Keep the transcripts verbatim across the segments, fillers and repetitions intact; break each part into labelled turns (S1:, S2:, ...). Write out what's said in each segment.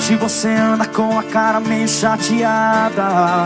S1: Ultimamente você anda com a cara meio chateada.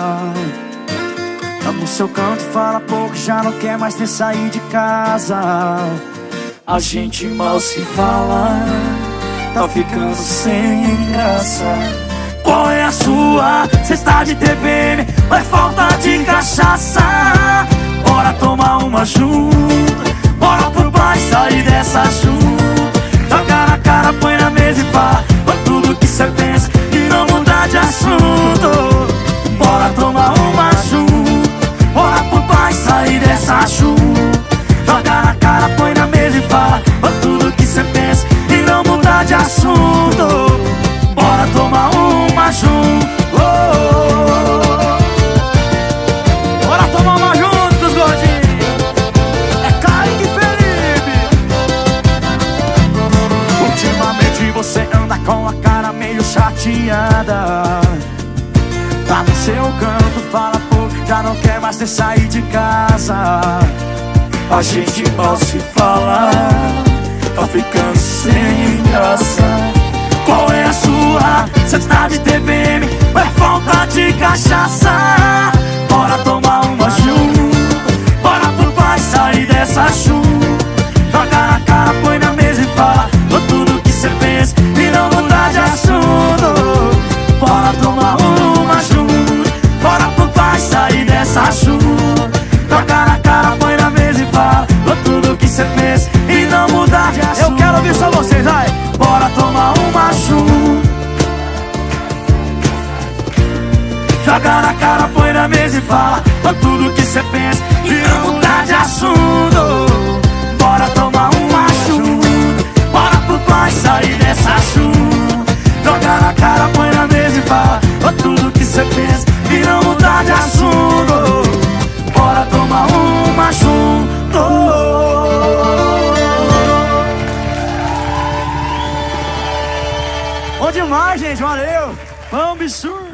S1: Tá no seu canto, fala pouco, já não quer mais nem sair de casa. A gente mal se fala, tá ficando sem graça. Qual é a sua? Cê está de T P M ou é falta de cachaça? Bora tomar uma junto, bora pro bar sair dessa junto. Joga na cara, põe na mesa e fala tudo que cê pensa e não mudar de assunto. Bora tomar uma junto, bora pro bar sair dessa junto. Joga na cara, põe na mesa e fala tudo que cê pensa e não mudar de assunto. Bora tomar uma junto, oh, oh, oh. Bora tomar uma junto com os gordinhos. É Kaique Felipe. Ultimamente você anda com a cara meio chateada. Tá no seu canto, fala pouco, já não quer mais ter sair de casa. A gente mal se fala, tá ficando sem graça. Qual é a sua? Cê tá de T P M ou é falta de cachaça? Bora tomar uma junto, bora pro bar sair dessa junto. Joga na cara, põe na mesa e fala tudo que cê pensa e não mudar de assunto. Bora tomar uma junto, bora pro bar sair dessa junto. Joga na cara, põe na mesa e fala tudo que cê pensa e não mudar de assunto. Eu quero ouvir só vocês, vai! Bora tomar uma junto. Joga na cara, põe na mesa e fala tudo que cê pensa e não mudar de assunto. Bora tomar uma junto, bora pro bar sair dessa junto. Joga na cara, põe na mesa e fala tudo que cê pensa e não mudar de assunto. Bora tomar uma junto. Bom demais, gente, valeu. Foi um absurdo.